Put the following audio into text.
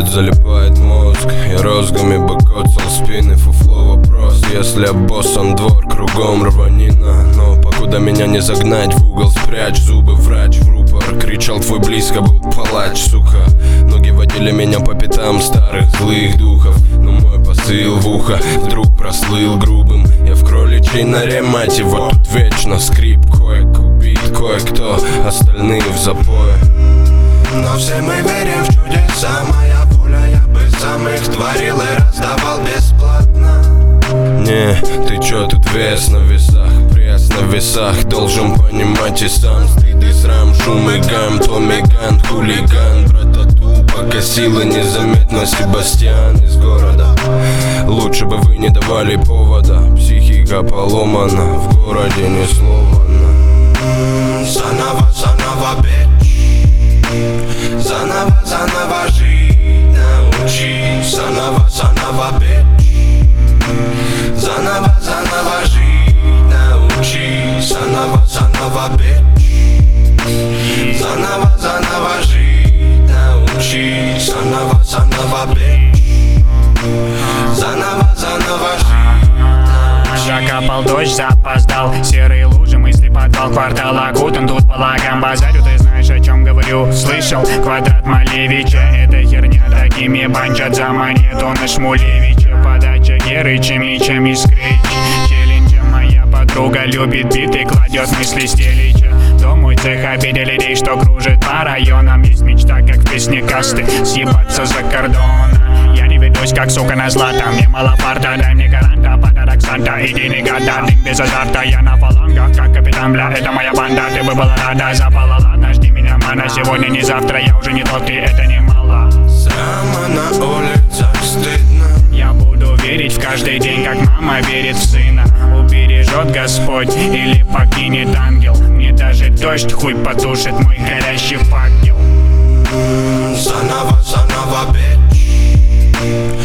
Болит, залипает мозг, я розгами бы коцал спины. Фуфло вопрос, если обоссан двор, кругом рванина. Но покуда меня не загнать в угол, спрячь зубы, врач в рупор. Кричал твой близко был палач, сука. Ноги водили меня по пятам старых злых духов, но мой посыл в ухо вдруг прослыл грубым. Я в кроличьей норе, мать его, тут вечно скрип. Кое-кто убит, кое-кто, остальные в запое. Но все мы верим в чудеса, моя пуля, я бы сам их творил и раздавал бесплатно. Не, ты чё, тут вес на весах, пресс на весах. Должен понимать и сам, стыд и срам, шум и гам. Томми Ган, хулиган, братату покосил и незаметно Себастьян из города. Лучше бы вы не давали повода, психика поломана, в городе ни слова. Заново, заново, бич. Заново, заново жить научи. Заново, заново, бич. Заново, заново жить научи. Заново, заново, бич. Заново, заново жить научи. Заново, заново, бич. Заново, заново жить научи. Закапал дождь, запоздал, серые лужи, мысли подвал, квартал окутан, тут полагам базарю. Ты знаешь, о чем говорю, слышал? Квадрат Малевича, это херня, такими банчат за монету на Шмулевича. Подача Герыча, мечем и скрич. Челленджа моя подруга любит биты, кладет мысли стелича. Дом мой цех обидели людей, что кружит по районам. Есть мечта, как в песне касты, съебаться за кордон. Я не ведусь, как сука на злато. Мне мало фарта, дай мне гаранта. Подарок Санта, иди не гада. Дым без азарта, я на фалангах, как капитан, бля, это моя банда. Ты бы была рада, запала, ладно, жди меня, мана. Сегодня, не завтра, я уже не тот, и это немало. Срама на улицах стыдно. Я буду верить в каждый день, как мама верит в сына. Убережет Господь или покинет ангел. Мне даже дождь хуй потушит мой горящий факел. Заново, заново, бич.